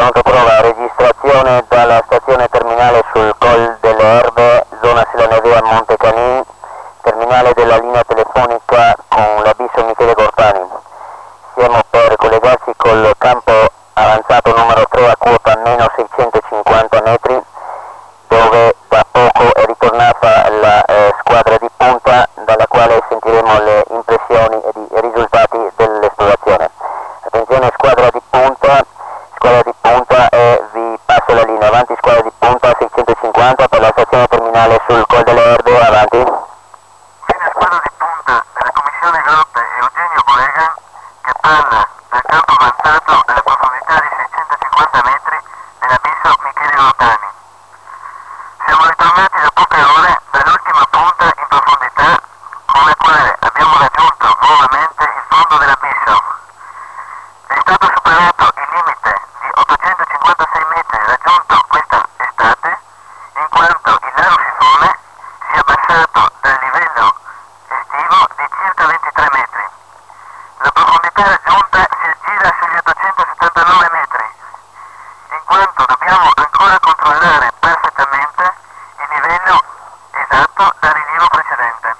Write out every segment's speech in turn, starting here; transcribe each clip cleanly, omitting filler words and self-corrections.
pronto prova, registrazione dalla stazione terminale sul Col delle Erbe, zona Silanevea Monte Canin, terminale della linea telefonica con l'abisso Michele Gortani. Siamo per collegarci col campo avanzato numero 3 a quota meno 650 metri, dove da poco è ritornata la squadra di punta, dalla quale sentiremo le impressioni e i risultati dell'esplorazione. Attenzione squadra di punta e vi passo la linea. Avanti squadra di punta 650 per la stazione terminale sul Col delle Erbe, avanti. Bene, squadra di punta della commissione Grotte Eugenio Collega, che parla dal campo avanzato alla profondità di 650 metri dell'abisso Michele Gortani. Siamo ritornati da poche ore dall'ultima punta in profondità con la quale abbiamo raggiunto nuovamente il fondo dell'abisso. È stato superato il limite di 856 metri raggiunto questa estate, in quanto il lago Sifone si è abbassato dal livello estivo di circa 23 metri. La profondità raggiunta si aggira sugli 879 metri, in quanto dobbiamo ancora controllare perfettamente il livello esatto dal rilievo precedente.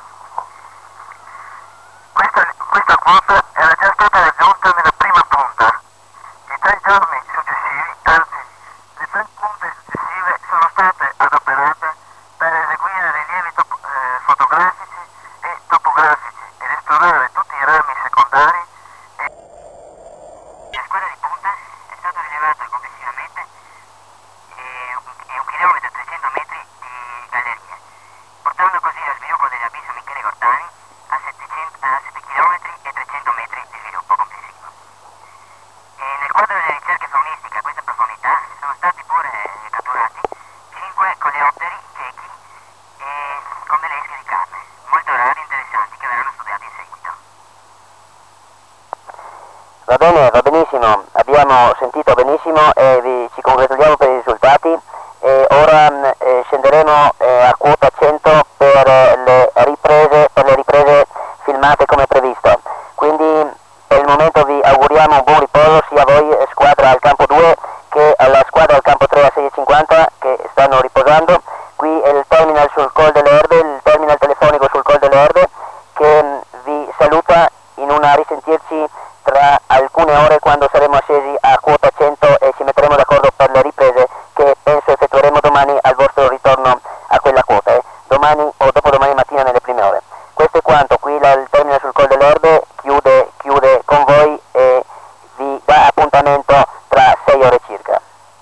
Questa quota era già stata raggiunta nella prima punta. I 3 giorni successivi, anzi le 3 punte successive sono state adoperate per eseguire rilievi fotografici e topografici ed esplorare tutti i rami secondari e la squadra di punta è stata rilevata complessivamente un chilometro e 300 metri di gallerie, portando così lo sviluppo dell'abisso Michele Gortani a 7 km e 300 metri di sviluppo complessivo. Nel quadro delle ricerche faunistiche a questa profondità sono stati pure catturati 5 coleotteri ciechi e con delle esche di carne, molto rari e interessanti, che verranno studiati in seguito. Va bene, va benissimo, abbiamo sentito benissimo e ci congratuliamo per i risultati e ora scenderemo a quota 100 per le riprese filmate come previsto. Quindi per il momento vi auguriamo un buon riposo sia a voi squadra al campo 2 che alla squadra al campo 3 a 650 che stanno riposando. Qui è il terminal sul Col delle Erbe, il terminal telefonico sul Col delle Erbe, che vi saluta in una risentirci tra alcune ore quando saremo scesi a quota 100 e ci metteremo d'accordo per le riprese che penso effettueremo domani al vostro ritorno a quella quota, domani o dopodomani mattina nelle prime ore. Questo è quanto, qui il terminal sul Col delle Erbe chiude con voi e vi dà appuntamento tra 6 ore circa.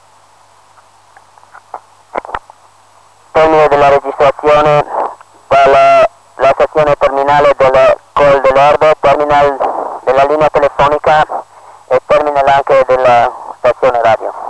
Termine della registrazione dalla stazione terminale del Col delle Erbe, terminal della linea telefonica e terminal anche della stazione radio.